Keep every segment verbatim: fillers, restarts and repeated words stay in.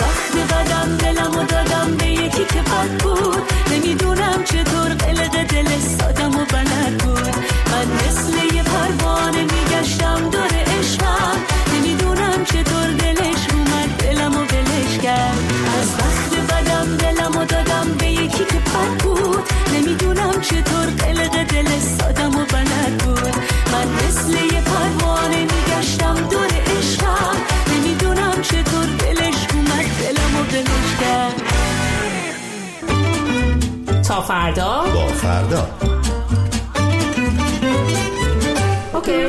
وقت بدم دلمو دادم به یکی که بد بود. نمیدونم چطور قلق دل سادم و بلد بود. من مثل یه پروانه میگشتم دور عشقم. نمیدونم چطور دلش اومد دلمو بلش کرد. از وقت بدم دلمو دادم به یکی که بد بود. نمیدونم چطور قلق دل سادم و بلد بود. من مثل یه پروانه میگشتم دور عشقم. نمیدونم چطور دلش اومد دلمو بلش کرد. تا فردا با فردا اوکی.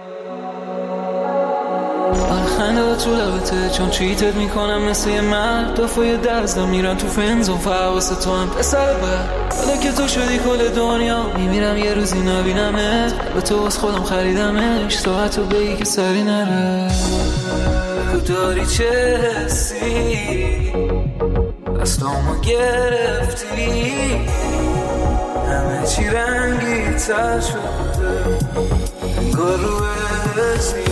خنده تو لبته چون چیتت میکنم مثل یه مرد. دفعه دستم میرن تو فنزون فحواست تو هم پسر بر. حالا که تو شدی کل دنیا میمیرم یه روزی نبینمت. به تو از خودم خریدمش ساعتو بگی که سری نره. بگو داری چه حسی دستامو گرفتی. همه چی رنگی تر شده انگار رو حسی.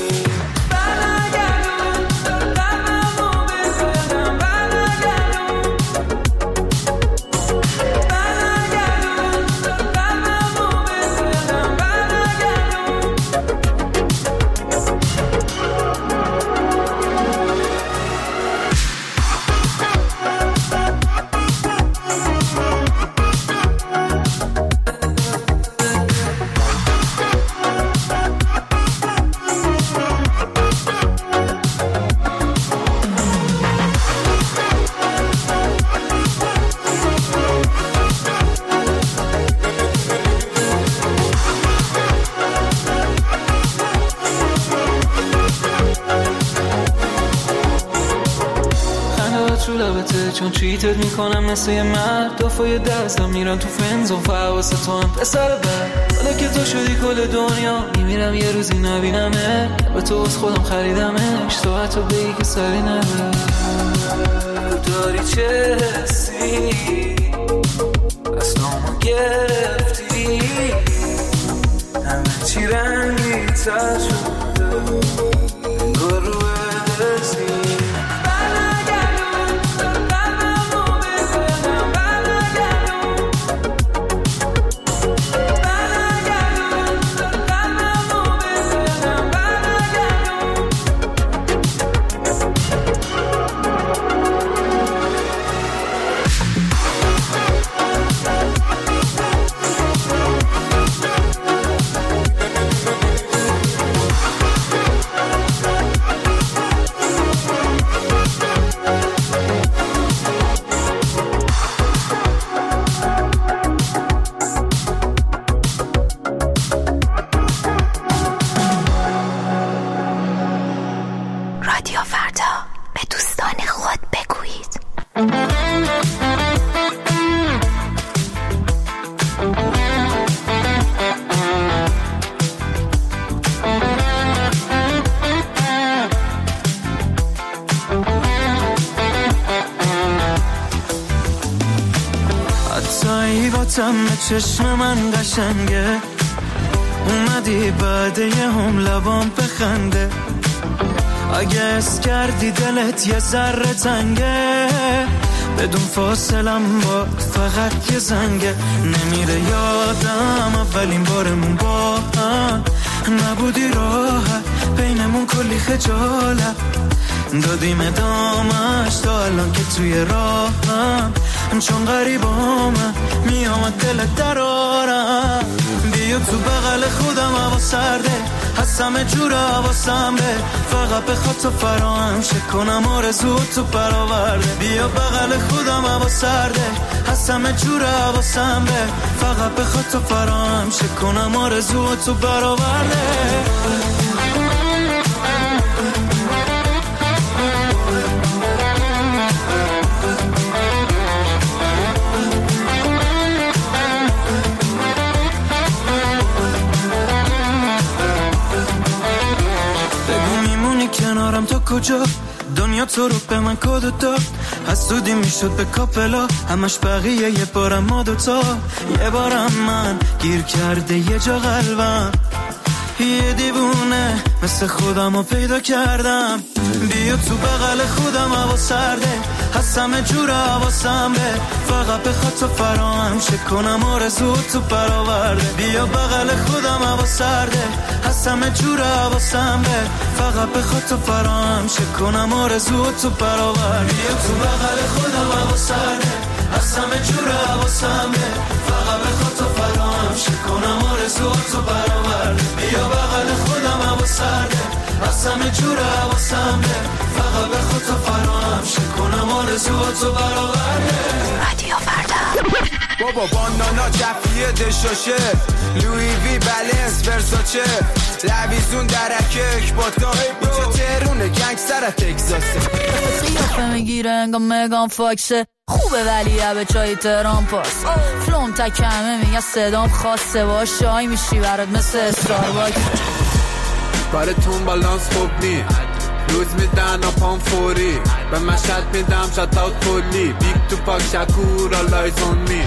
چون چیتت میکنم مثل یه مرد. دفعه دستم میرن تو فنزون فحواست تو هم پسر بر. حالا که تو شدی کل دنیا میمیرم یه روزی نبینمه. به تو از خودم خریدمش ساعتو بگی که سری نره. داری چه حسی دستامو گرفتی. همه چی رنگی تر شده انگار رو حسی. چشم من قشنگه اومدی بعد یه هم لبام بخنده. اگه اس کردی دلت یه ذره تنگه بدون فاصلم با فقط یه زنگه. نمیره یادم اولین بارمون با هم نبودی راحت بینمون کلی خجالت. دادیم ادامش تا الان که توی راهم چون غریبامم میامد دلت درارم. بیا تو بغل خودم هوا سرده هست همه جور حواسم به فقط بخواد تو فراهم شه کنم آرزو تو برآورده. بیا بغل خودم هوا سرده هست همه جور حواسم به فقط بخواد تو فراهم شه کنم آرزو تو برآورده. کنارم تو کجا دنیا تو رو به من کد داد. حسودی میشد به کاپلا همش بقیه یه بارم ما دوتا. یه بارم من گیر کرده یه جا قلبم یه دیوونه مثل خودمو پیدا کردم. بیا تو بغل خودم، هوا سرده، هستم جور حواسم به فقط بخواد تو فراهم شه کنم آرزو تو برآورده. بیا بغل خودم، هوا سرده، هستم جور حواسم به فقط بخواد تو فراهم شه کنم آرزو تو برآورده. بیا تو بغل خودم، هوا سرده، هستم جور حواسم به فقط بخواد تو فراهم شه کنم آرزو تو برآورده. بیا بغل خودم، هوا سرده، هستم جور حواسم به فقط بخواد تو فراهم شه کنم آرزو تو برآورده. رادیو فردا. بابا بانانا جفیه دشاشه، لوی وی بلنس ورساچه، لویزون درکک با تا اینجا تهرونه گنگستر تگزاسه. قیافه میگیره انگا مگان فاکسه، خوبه ولی به چای تهران پاس. فلوم تکمه میگه صدام خاصه، با شای میشی برات مثل استارباکس. کارتون بالانس خوب نی، روز میدن و پام فوری، به مشهد میدم شات اوت کلی، بیگ تو پاک شکور آلایز اون می.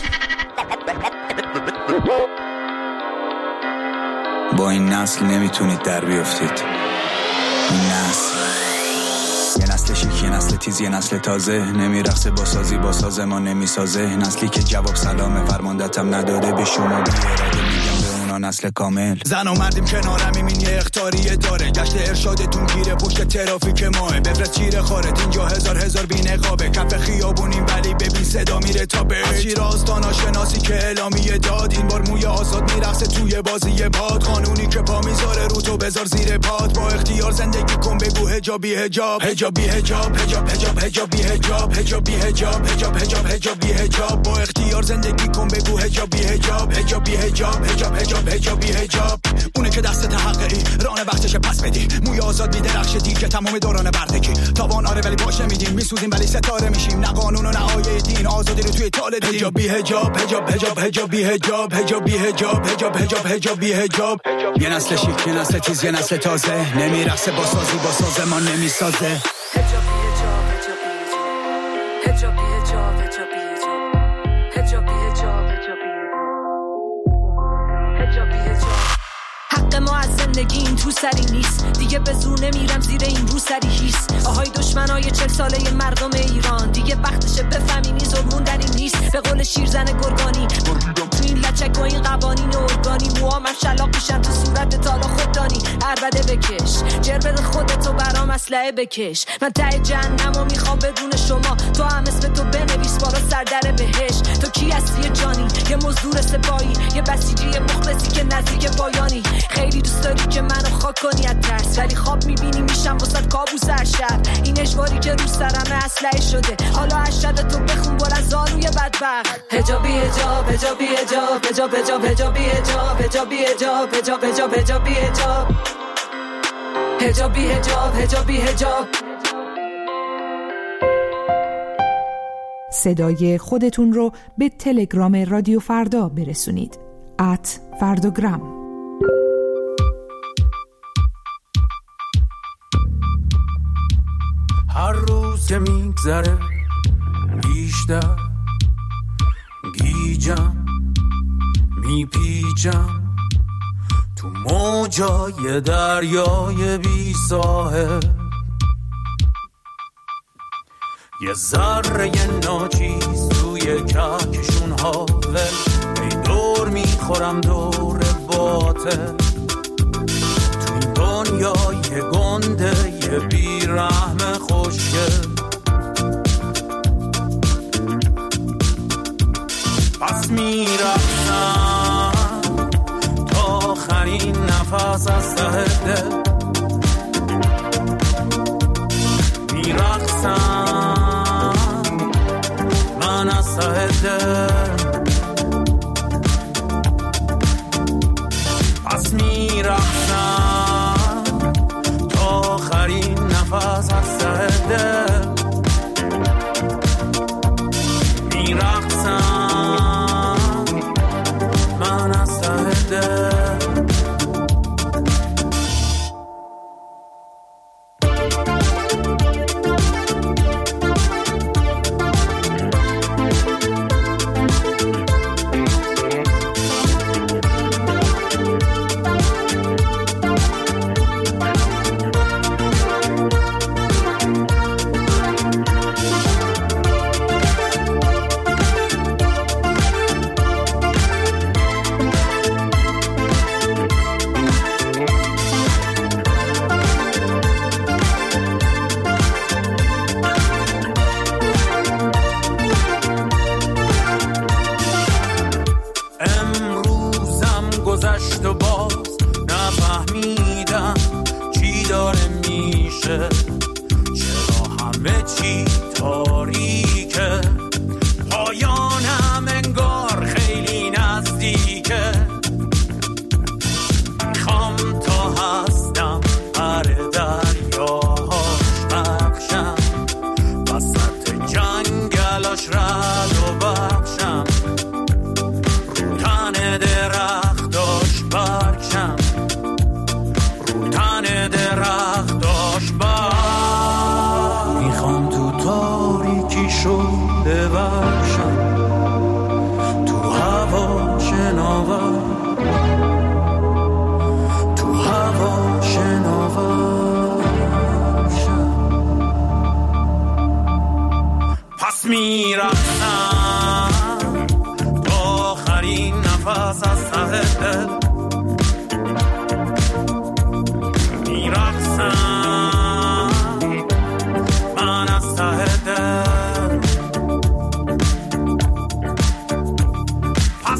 با این نسل نمیتونید در بیافتید. این نسل یه نسل شیک، یه نسل تیز، یه نسل تازه، نمیرقصه با سازی با ساز ما نمیسازه. نسلی که جواب سلام فرماندتم نداده به شما، بی اراده میگم به اونا نسل کامل. زن و مردیم کنارم، این یه اختاریه داره، گشت ارشادتون گیره پشت ترافیک ماه، بفرست چیره خارت اینجا هزار هزار بی نقابه، کف خیابونیم ولی ببین صدا میره تا به شیرازدانا شناسی که اعلامیه داد، این بار موی آزاد میرقصه توی بازی باد، قانونی که پا میذاره رو تو بذار زیر پاد، با اختیار زندگی کن بگو حجابی حجاب حجابی حجاب حجاب حجاب حجابی حجاب حجابی حجاب حجاب حجاب حجابی حجاب، با اختیار زندگی کن بگو حجابی حجاب حجابی حجاب حجاب حجاب حجابی حجاب. اونه که دست تحققی ران وقتش پس بدی، موی آزاد میدرخش دیگه تمام دوران بردگی، تاوان آره ولی باشه میدیم، میسوزیم ولی ستاره میشیم، نه قانون و نه آیه دین، آزادی رو توی تال دیدیم. حجابی حجاب حجاب حجاب حجابی حجاب حجابی حجاب حجاب حجاب حجابی حجاب. یه نسل شیک، یه نسل تیز، یه نسل تازه، نمیرقصه با سازی با ساز ما نمیسازه. حجابی حجاب حجابی حجاب حجابی حجاب حجابی حجاب. حق ما از زندگی این تو سری نیست، دیگه به زور نمیرم زیر این رو سری هیست. آهای دشمنای چل ساله مردم ایران، دیگه وقتشه بفهمینی ظلمون در این نیست. به قول شیرزن گرگانی تو این لچک و این قوانین ارگانی، موامم شلاق میشن تو صورت تالا خوددانی. عربده بکش جر بده خودتو برام اسلحه بکش، من ته جهنمو میخوام بدون شما، تو هم اسم تو بنویس بالا سردر بهش. تو کی هستی جانی؟ یه مزدور سپاهی، یه بسیجی مخلصی که نزدیک پایانی. خیلی دوست داری که منو خاک کنی از ترس، ولی خواب میبینی میشم واسه کابوس هر شب. این اجباری که رو سرمه اسلحه شده، حالا اشهد تو بخون بر از زاروی بدبخت. حجابی حجاب حجابی حجاب حجاب حجاب حجابی حجاب حجابی حجاب حجاب حجاب حجابی حجاب حجابی حجاب حجابی حجاب. صدای خودتون رو به تلگرام رادیو فردا برسونید. ات فرداگرام. هر روز که میگذره بیشتر گیجم میپیچم تو موجای دریای بی ساحل، یه ذره ناچیز توی کهکشون هاول، ای دور میخورم دور باطل، تو این دنیای گنده یه بیرحم خوشگل. پس میرفتم تا آخرین نفس از ته دل، میرقصم من از ته دل. پس میرفتم تا آخرین نفس از ته دل، میرقصم من از ته دل. هواش رد و بخشم، رو تن درختاش برکشم، رو تن درختاش برکشم. میخوام تو تاریکی شده باشم، تو هوا شناور، تو هوا شناور شم. پس میرفتم تا آخرین نفس از ته دل، میرفتم من از ته دل. پس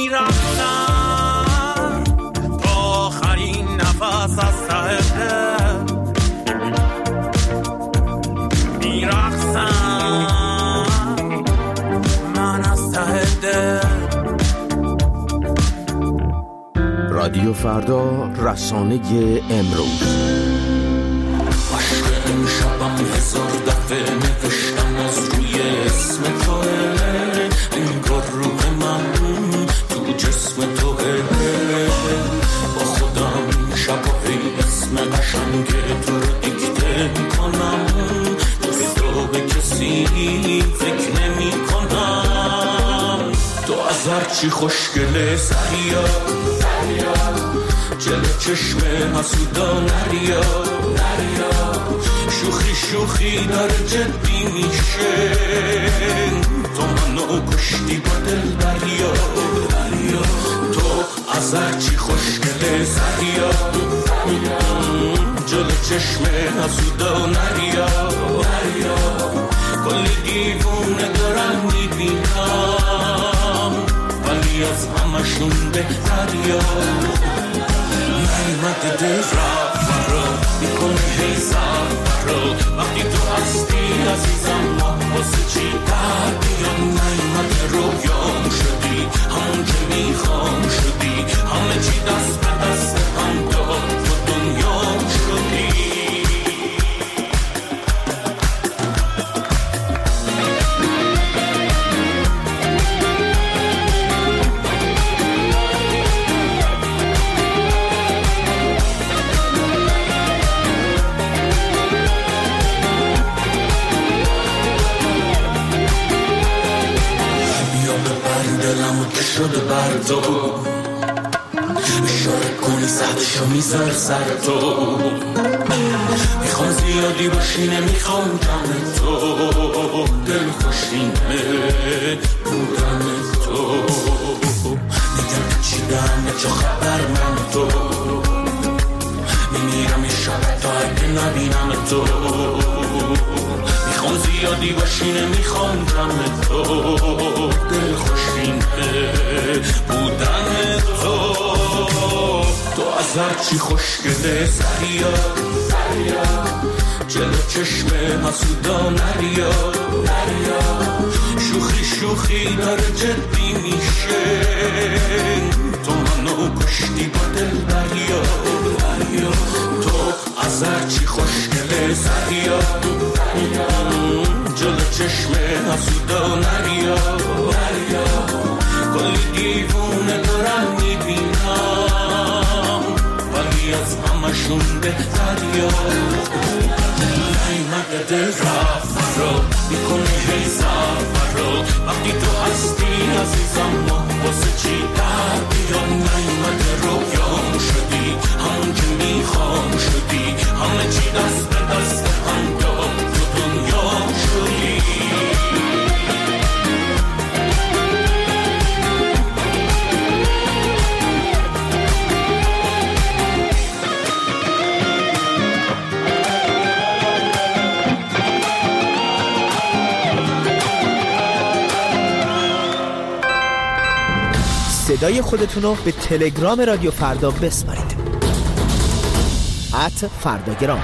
میرفتم تا آخرین نفس از ته دل، میرفتم من از ته دل. رادیو فردا، رسانه امروز. عشق امشبم هزار دفعه نوشتم از روی اسم توه، انگار روح من تو جسم توه. با خودم شب و هی اسم قشنگ تو رو دیکته میکنم، جز تو به کسی فکر نمی کنم. تو از هرچی خوشگله سریا، جلو چشم حسودا نریا، شوخی شوخی داره جدی میشه. تو منو کشتی با دل دریا، تو از هرچی خوشگله سریا، جلو چشم حسودا نریا. کلی دیوونه دارم میبینم، ولی از همشون بهتریا. نیمت دل رفت فرا میکنه هی سر فرا، وقتی تو هستی عزیزم ما واسه چی در بیام. نیمت رویام شدی، همون که میخوام شدی، همه چی دست به دست هم داد و دنیام شدی. شده بر تو اشاره کنی سهدشو میذار سر تو. میخوام زیادی باشی نمیخوام جمع تو، دل خوشینه بودن تو. میگم چیدم چه خبر من تو، میمیرم این شب تا اگه نبینم تو. میخوام زیادی باشی نمیخوام جمع تو، دل خوشینه بودن تو. تو از هرچی خوشگله سریا، جلو چشم حسودا نریا. شوخی شوخی داره جدی میشه، تو منو کشتی با دل دریا. تو از هرچی خوشگله سریا، جلو چشم حسودا نریا. کلی دیوونه دارم میبینم، ولی از همشون بهتریا. نیمت دل رفت فرا میکنه هی سر فرا، وقتی تو هستی عزیزم ما واسه چی در بیام. نیمت رویام شدی، همون که میخوام شدی، همه چی دست به دست هم داد تو دنیام شدی. صدای خودتون رو به تلگرام رادیو فردا بسپارید. ات فرداگرام.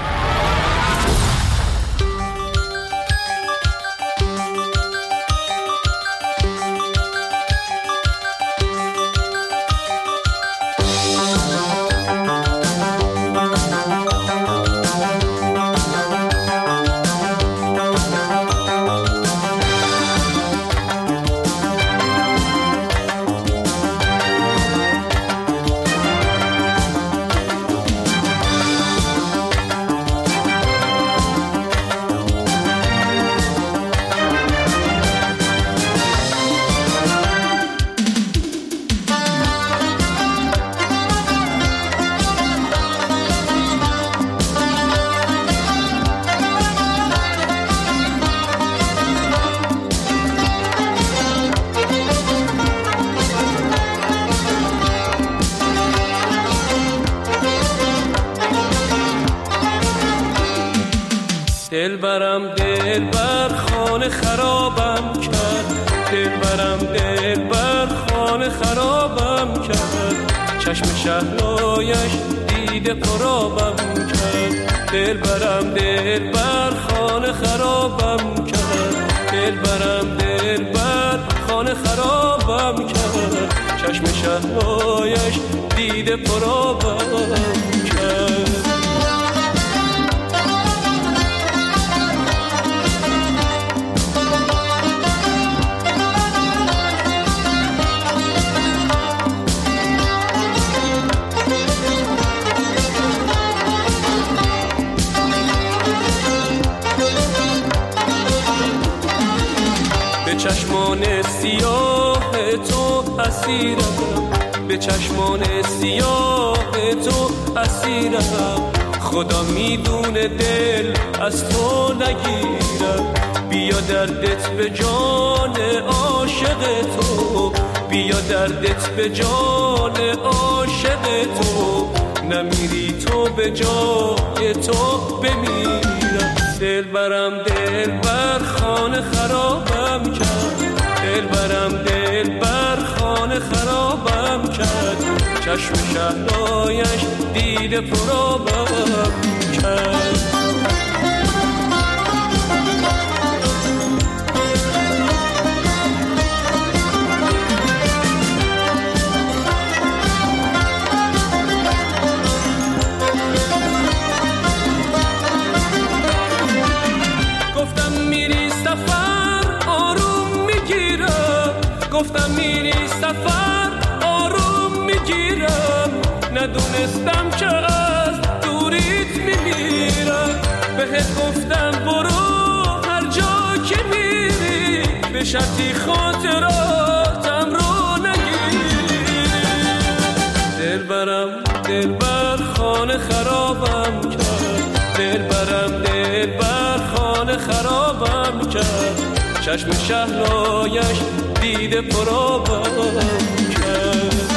دلبرم دلبر خانه خرابم کرد، دلبرم دلبر خانه خرابم کرد، چشم شهلایش دیده پرابم کرد، دلبرم دلبر خانه خرابم کرد، دلبرم دلبر خانه خرابم کرد، چشم شهلایش دیده پرابم کرد. به چشمان سیاه تو اسیرم، به چشمان سیاه تو اسیرم، خدا میدونه دل از تو نگیرم، بیا دردت به جان عاشق تو، بیا دردت به جان عاشق تو، نمیری تو به جای تو بمیرم، دلبرم دلبر خانه خرابم کرد، دلبرم دلبر خانه خرابم کرد، چشم شهلایش دیده پرابم کرد. گفتم میری سفر آروم میگیرم، ندونستم که از دوریت میمیرم، بهت گفتم برو هر جا که میری، به شرطی خاطراتم رو نگیری، دلبرم دلبر خانه خرابم کرد، دلبرم دلبر خانه خرابم کرد، چشم شهلایش دیده پرابم کرد.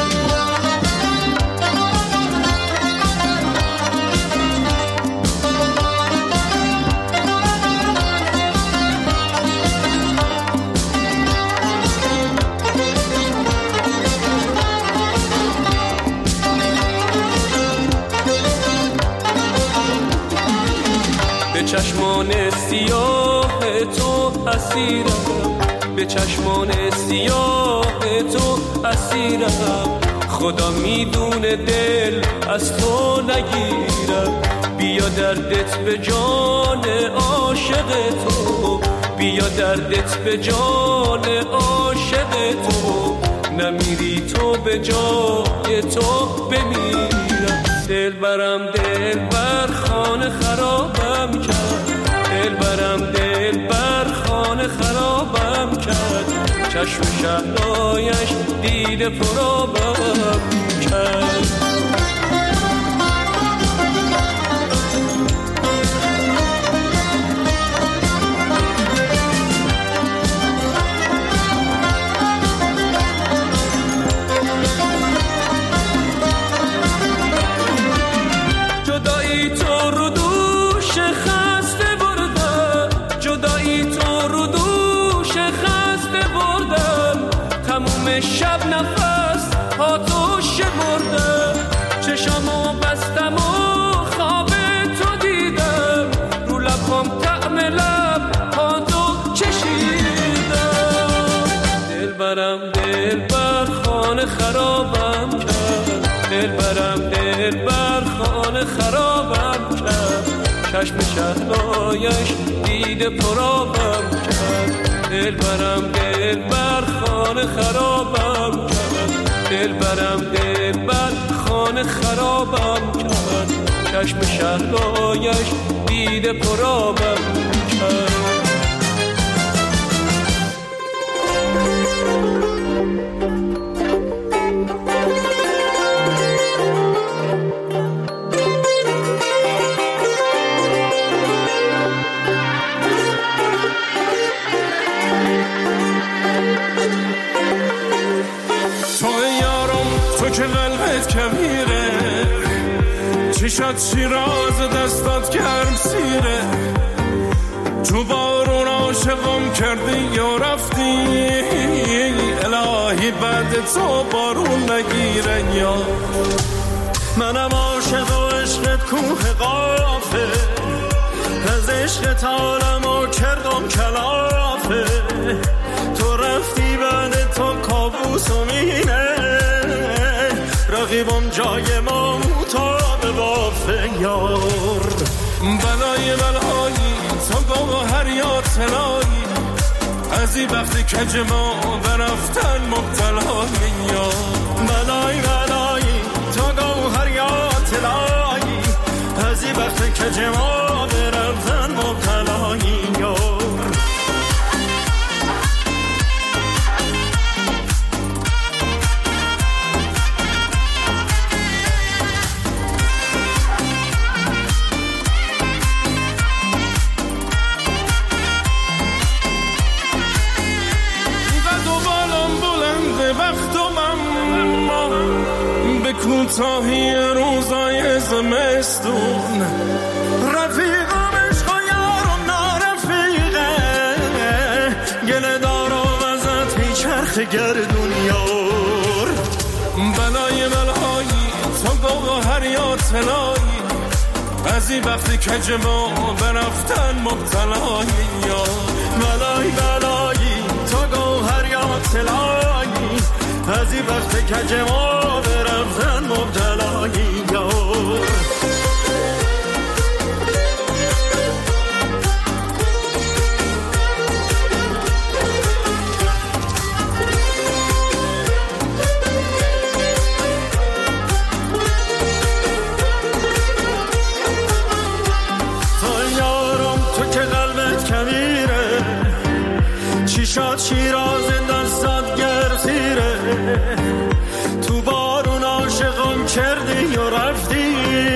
به چشمان سیاه تو اسیرم، به چشمان سیاه تو اسیرم، خدا میدونه دل از تو نگیرم، بیا دردت به جان عاشق تو، بیا دردت به جان عاشق تو، نمیری تو به جای تو بمیرم، دلبرم دلبر خانه خرابم کرد، دلبرم دلبر خانه خرابم کرد، چشم شهلایش دیده پرابم کرد. جدایی تو رو دوش خسته بردم، جدایی تو رو دوش خسته بردم، تموم شب نفس ها تو شمردم، چشامو بستم و خواب تو دیدم، رو لبم طعم لب ها تو چشیدم، دلبرم دلبر خانه خرابم کرد، دلبرم دلبر خانه خرابم کرد، چشم شهلایش دیده پرابم کرد، دلبرم دلبر خانه خرابم کرد، دلبرم دلبر خانه خرابم کرد، چشم شهلایش دیده پرابم کرد. چشات شیراز دستات گرم سیره، تو بارون عاشقم کردی یا رفتی، الهی بعد تو بارون نگیره یا. منم عاشق و عشقت کوه قافه، از عشقت عالمو کردم کلافه. تو رفتی بعد تو کابوس و مینه، رقیبم جای ما مطاب بافه یار. بلای بلایی تو گوهر یا طلایی، از این وقتی کج ما برفتن مبتلای یا. بلای بلایی تو گوهر یا طلایی، از این وقتی کج ما برفتن مبتلای یا. کوتاهی روزای زمستون، رفیقم عشق و یارم نارفیقه، گله دارم ازت میچرخ گردون یار. بلای بلایی تو گوهر یا طلایی، از این وقتی کج ما برفتن مبتلای یا. بلای بلایی تو گوهر یا طلایی، از این وقتی کج ما برفتن مبتلایی یار. تو یارم تو که قلبت کبیره، چی شاد شیراز دستات گرسیره. تو بارون عاشقم کردی و رفتی،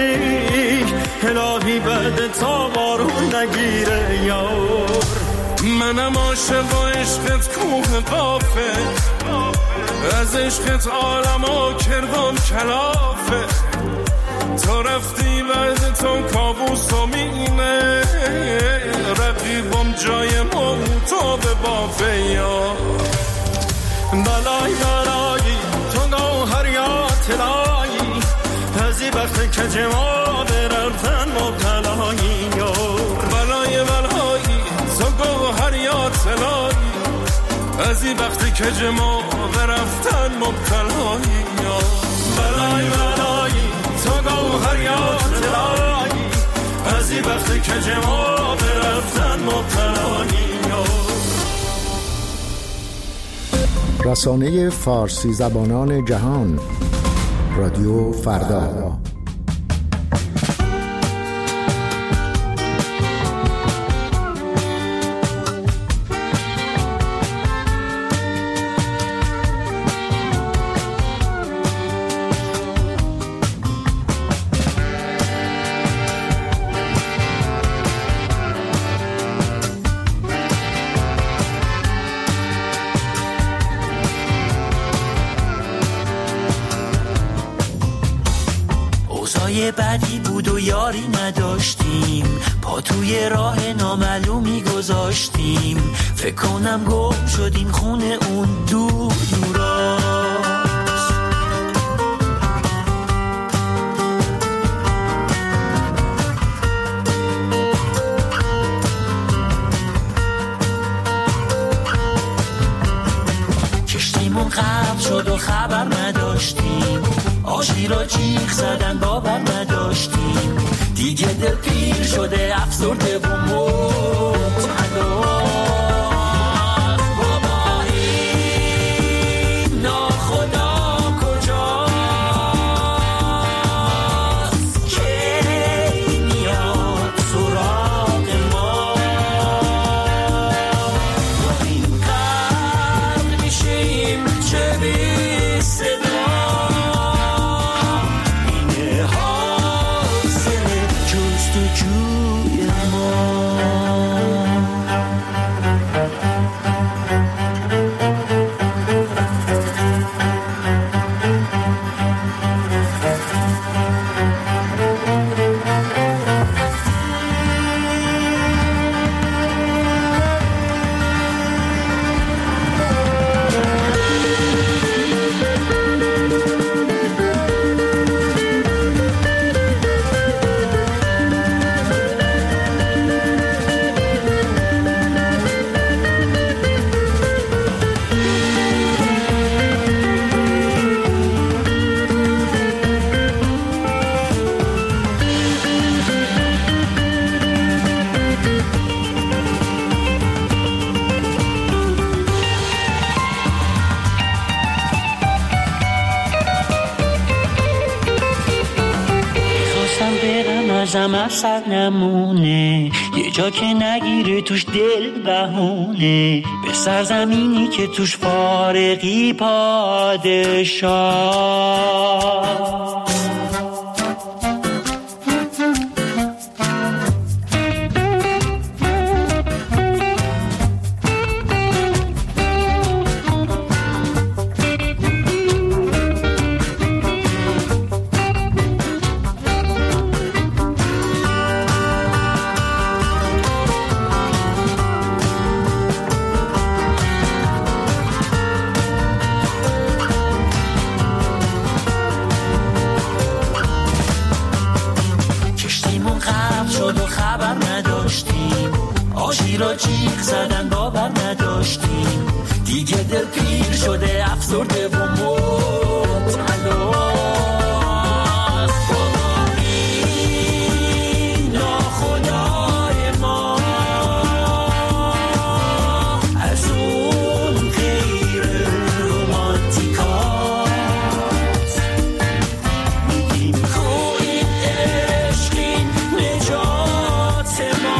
الهی بعد تا بارون نگیره یار. منم عاشق و عشقت کوه قافه، از عشقت عالمو کردم کلافه. تو رفتی بعد تو کابوس و مینه، رقیبم جای ما تو به بافه یار. بلای بلایی تو گوهر یا طلایی، از این وقت کج ما برفتن مبتلایی یار. بلای بلایی تو گوهر یا طلایی، از این وقت کج ما برفتن مبتلایی یار. بلای بلایی تو گوهر یا طلایی، از این وقت کج ما برفتن مبتلایی یار. رسانه فارسی زبانان جهان، رادیو فردا. بدی بود و یاری نداشتیم، پا توی راه نامعلومی گذاشتیم. فکر کنم گم شدیم خونه اون دور دوراست. کشتیمون غرق شد و خبر نداشتیم، آشی را جیغ زدن باور نداشتیم. دیگه دل پیر شده افسرده و مبتلا. جوی ما بازم اثر نمونه، یه جا که نگیره توش دل بهونه، به سرزمینی که توش فارغی پادشاه. جیغ زدن باور نداشتیم، دیگه دل پیر شده افسرده و مبتلا. این ناخدای ما از اون غیر رومانتیکاست، میگیم کو این عشق این نجات ما.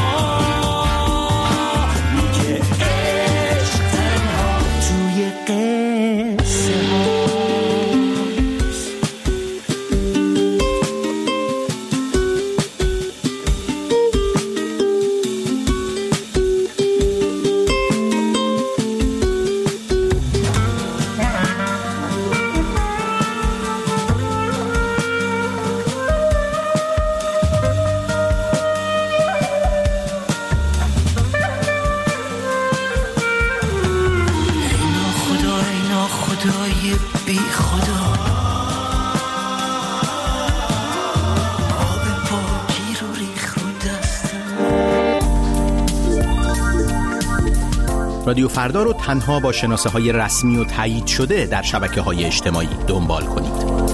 رادیو فردا رو تنها با شناسه های رسمی و تایید شده در شبکه های اجتماعی دنبال کنید.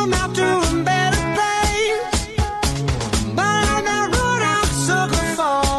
Fall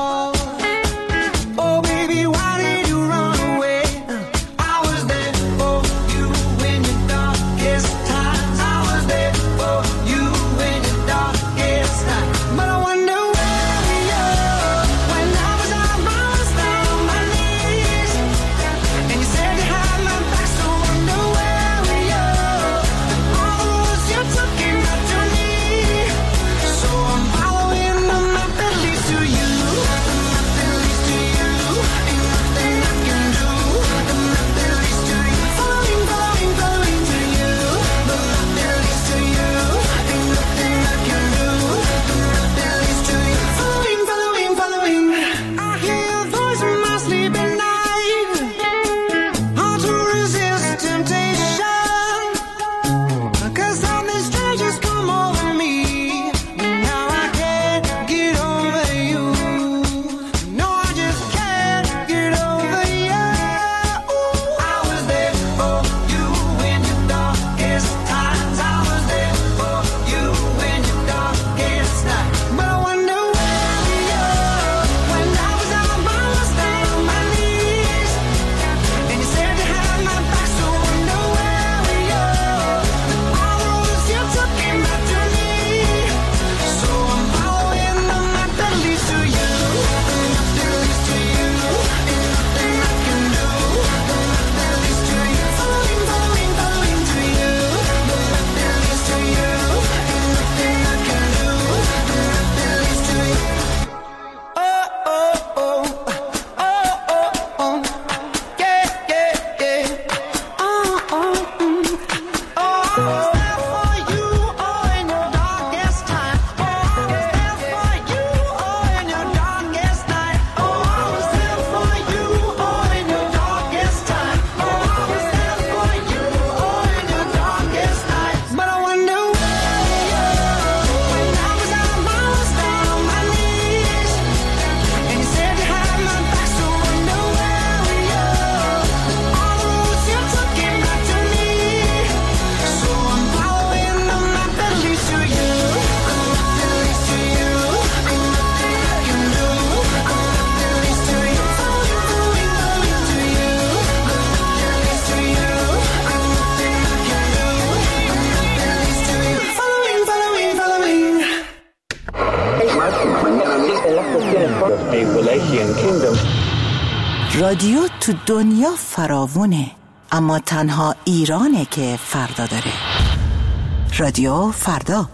Wallachian Kingdom. رادیو تو دنیا فراوونه، اما تنها ایرانه که فردا داره. رادیو فردا.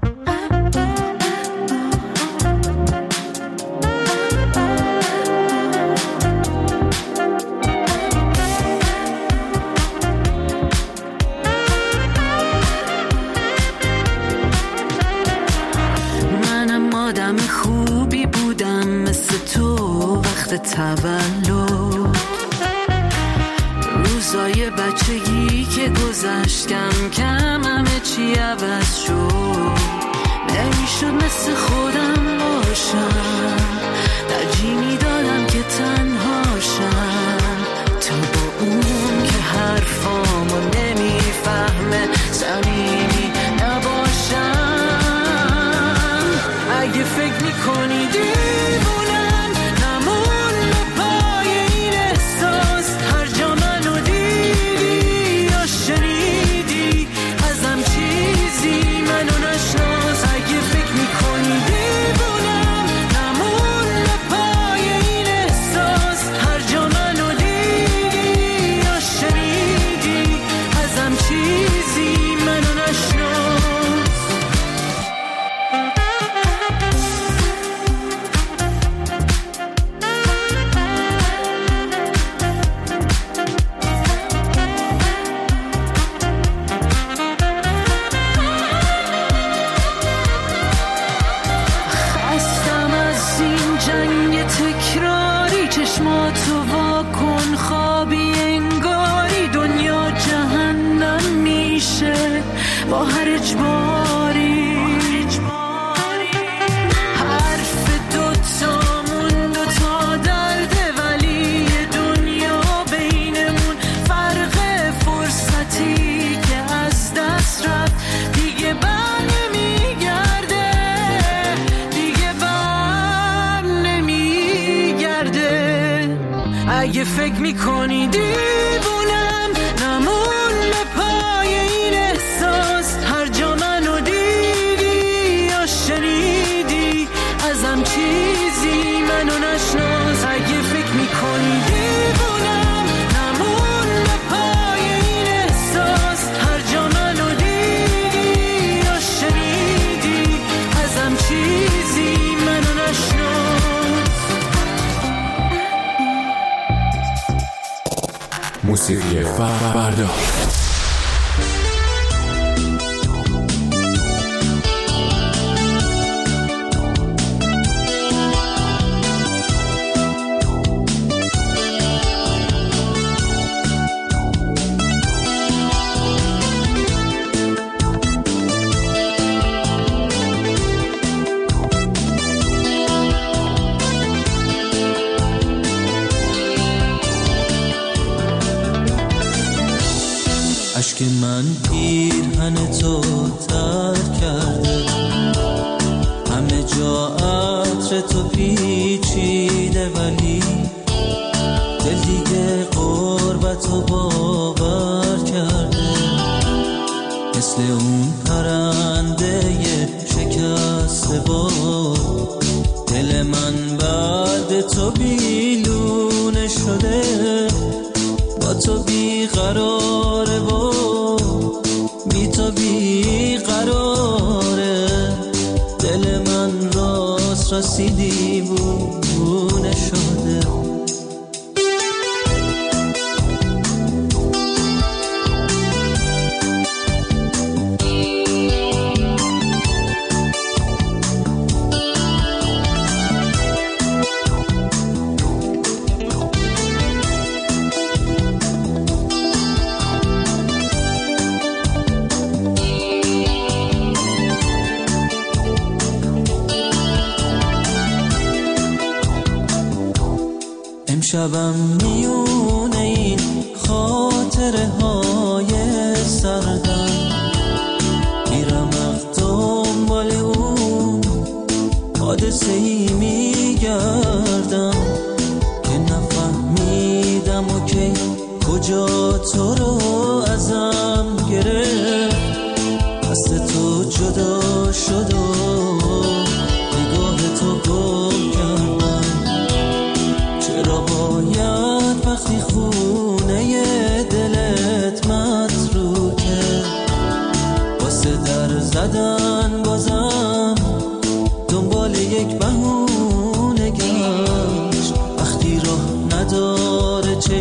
منم آدم خوبی بودم مثل تو وقت تولد، روزای بچگی که گذشت کم کم همه چی عوض شد. نمیشد مثل خودم باشم، ترجیح میدادم که تنهاشم، تا با اون که حرفامو نمیفهمه صمیمی نباشم. اگه فکر میکنی دیوونم نمون پای این احساس، هر جا منو دیدی یا شنیدی ازم چیزی منو نشناس. اگه فکر میکنی دیوونم نمون پای این احساس، هر جا منو دیدی یا شنیدی ازم چیزی منو نشناس. خستم از این جنگ تکراری، چشماتو واکن خوابی انگاری دنیا جهنم میشه با هر اجباری. حرف دوتامون دوتا درده، ولی یه دنیا بینمون فرق فرصتی که از دست رفت دیگه بر نمیگرده، دیگه بر نمیگرده. اگه فکر میکنی دیوونم نمون پای این احساس، هر جا منو دیدی یا شنیدی ازم چیزی منو نشناس. اگه فکر میکنی دیوونم نمون پای این احساس، هر جا منو دیدی یا شنیدی ازم چیزی منو نشناس. موسیقی فردا. اشک من پیرهن تو تر کرده، همه جا عطر تو پیچیده، ولی دل دیگه قربتو باور کرده. مثل اون پرنده شکسته باد، دل من بعد تو بیلونه شده، با تو بیقراره و بی تو بیقراره. دل من راست راستی دیوونه شده. امشبم میونه این خاطره های سردم، میرم دنبال اون حادثه ای میگردم که نفهمیدم و که کجا تو رو ازم گرفت، دست تو جدا شد و نگاه تو گم کردم.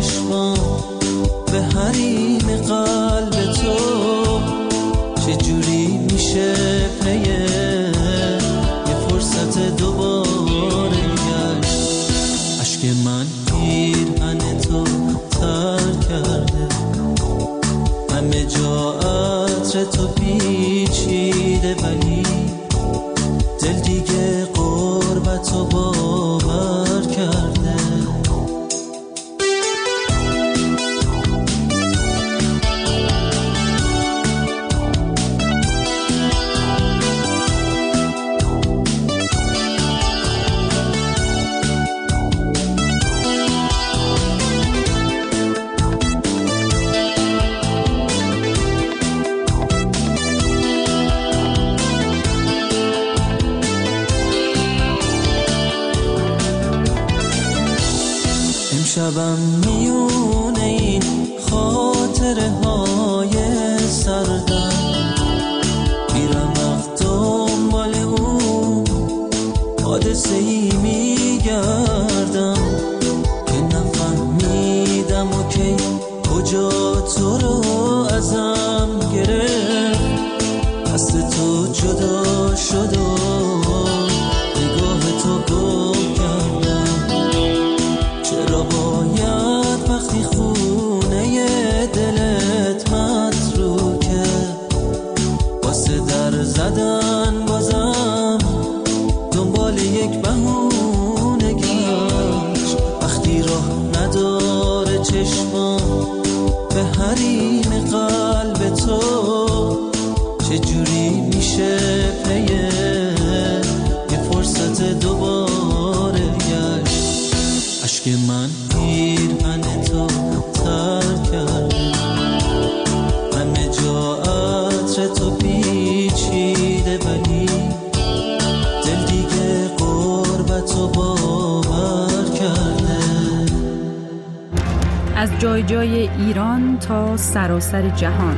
چشمام به حریم قلب تو چجوری میشه پی یه فرصت دوباره گشت. عشق من پیرهن تو تر کرده، همه جا عطر تو پیچیده، ولی دل دیگه قربت و باور کرده. شبم میونه این خاطره های سردم، میرم وقت دنبال اون حادثه ای میگردم که نفهمیدم و کی کجا تو رو ازم گرفت، دست تو جدا شد و نگاه تو گم کردم. چرا باید وقتی خونه دلت متروکه واسه در زدن بازم دنبال یک بهونه گشت؟ وقتی راه نداره چشمام به حریم قلب تو چجوری میشه پی یه فرصت دوباره گشت. عشق من پیرهن تو تر کرده، همه جا عطر تو پیچیده، ولی دل دیگه قربت و باور کرده. از جای جای ایران تا سراسر جهان،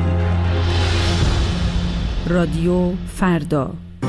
رادیو فردا.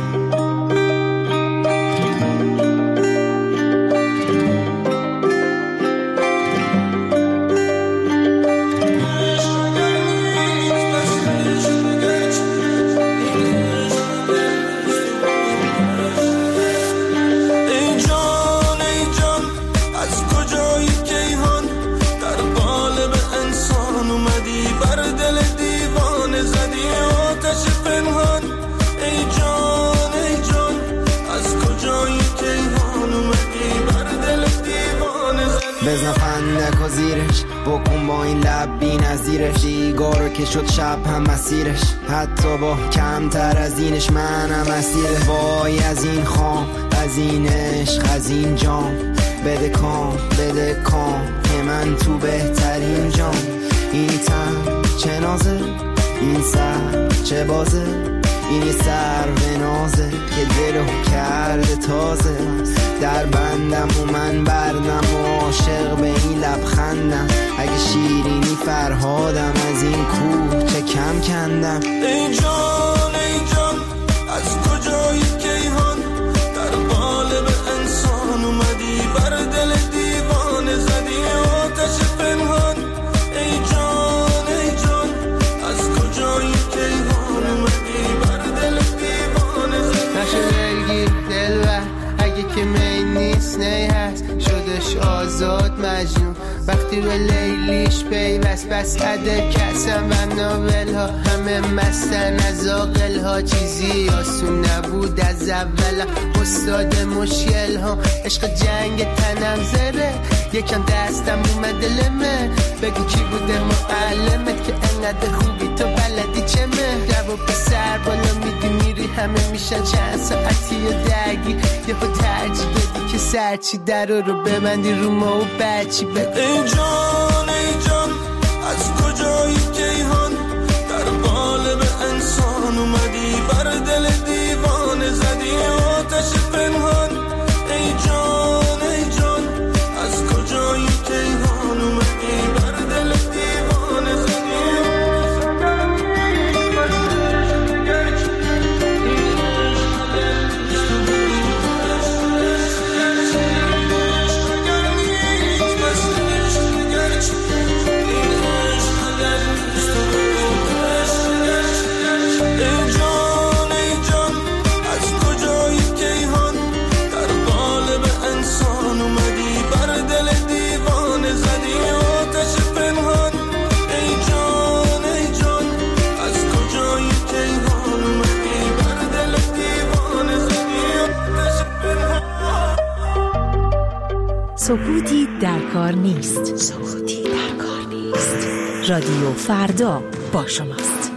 بزن فندک و زیرش، بکن با این لب بی نظیرش، دیگارو که شد شب هم مسیرش، حتی با کمتر از اینش منم اسیره. وای از این خام، از این عشق، از این جام، بده کام بده کام که من تو بهترین جام. این تن چه نازه، این سر چه بازه، این یه سر و نازه که دلو کرده تازه. در بندم و من بردم و عاشق به این لبخندم، اگه شیرینی فرهادم از این کوه چه کم کندم. ای جان ای جان از کجایی کیهان، در قالب انسان اومدی بر دل دیوانه زدی آتش پنهان. ای جان ای جان از کجایی کیهان اومدی بر دل دیوانه زدی. نشه دلگیر دلبر اگه که می نیست نی هست، شدش آزاد مجنون وقتی به لیلیش پیوست. بس عده کسم و ناول ها همه مستن از آقل ها، چیزی آسون نبود از اول. استاد مشکل ها عشق جنگ تنم زره، یکم دستم اومده لمه. بگو کی بوده معلمت که انقدر خوبی تو بلدی چمه؟ جواب پسر بالا میدی میری همه میشن چند ساعتی و درگیر، یه خود ترجیح بدی که سرچی در رو ببندی رو ما و بچی بگو. ای جان ای جان از کجایی کیهان، در قالب انسان اومدی بر دل دیوانه زدی آتش پنهان. ای جان ای جان از کجایی کیهان اومدی بر دل دیوانه زدی. سکوتی در کار نیست. سکوتی در کار نیست. رادیو فردا با شماست.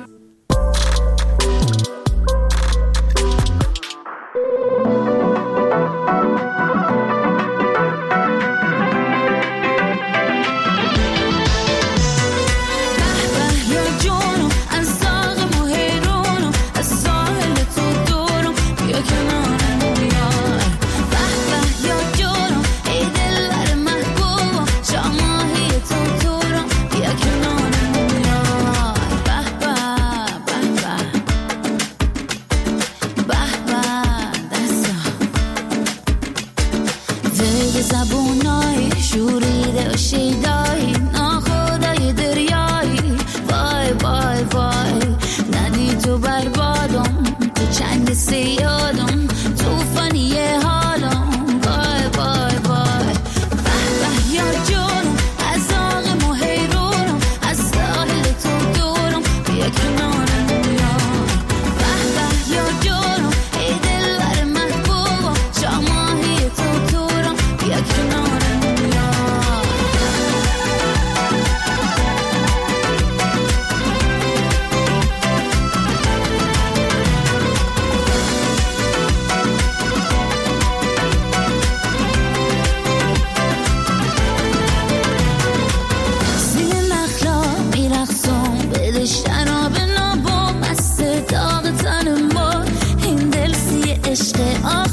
عشق